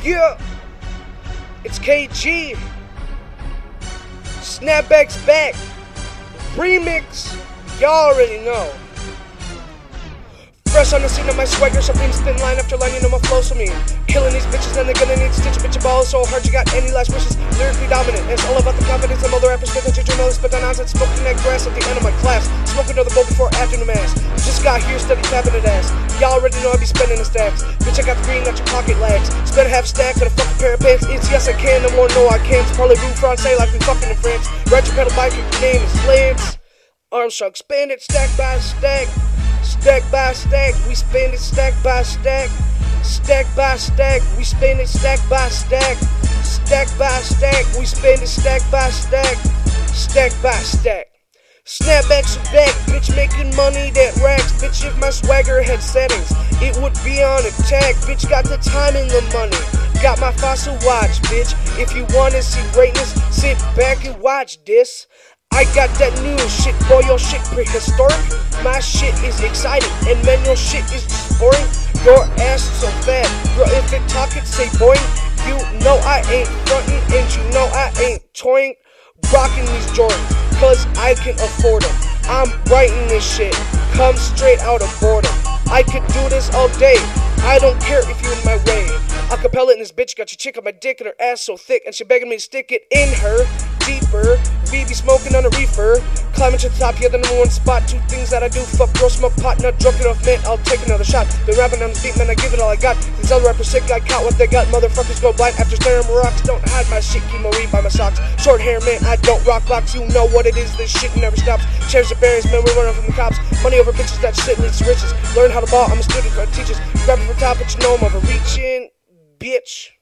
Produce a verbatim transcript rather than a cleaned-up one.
Yeah, it's K G. Snapback's back. Remix. Y'all already know. Fresh on the scene of my swagger, something spin line after line, you know my flow so mean. Killing these bitches, then they're gonna need to stitch a bitch of balls so hard you got any last wishes. Lyrically dominant, and it's all about the confidence. Some other rappers spit that you know, spit that nonsense, smoking that grass at the end of my class. Smoke another bowl before afternoon mass. Just got here, steady tapping it ass. Y'all already know I be spending the stacks. Bitch, I got the green, got your pocket lags. Spend a half stack on a fucking pair of pants. It's yes I can, no more no I can't. Probably root Francais like we fucking in France. Ride your pedal bike, your name is Lance. Armstrong, spin it stack by stack. Stack by stack, we spin it stack by stack. Stack by stack, we spin it stack by stack. Stack by stack, we spin it stack by stack. Stack by stack. Snapbacks are back, bitch making money that racks. Bitch, if my swagger had settings, it would be on attack. Bitch, got the time and the money. Got my fossil watch, bitch. If you wanna see greatness, sit back and watch this. I got that new shit, boy, your shit prehistoric. My shit is exciting, and man, your shit is boring. Your ass so fat, girl, if it talk it, say boing. You know I ain't frontin', and you know I ain't toying. Rockin' these Jordans, cause I can afford them. I'm writing this shit, come straight out of boredom. I could do this all day, I don't care if you in my way. Acapella in this bitch got your chick on my dick and her ass so thick, and she begging me to stick it in her deeper. We be smoking on a reefer, climbing to the top, yeah, the number one spot. Two things that I do, fuck, girl, smoke pot, not drunk enough, man, I'll take another shot. Been rapping on the beat, man, I give it all I got. These other rappers sick, I count what they got. Motherfuckers go blind after staring at my rocks. Don't hide my shit, keep my weed by my socks. Short hair, man, I don't rock blocks. You know what it is, this shit never stops. Chairs and berries, man, we're running from the cops. Money over bitches, that shit leads to riches. Learn how to ball, I'm a student, for teachers. Grabbing for top, but you know I'm overreaching, bitch.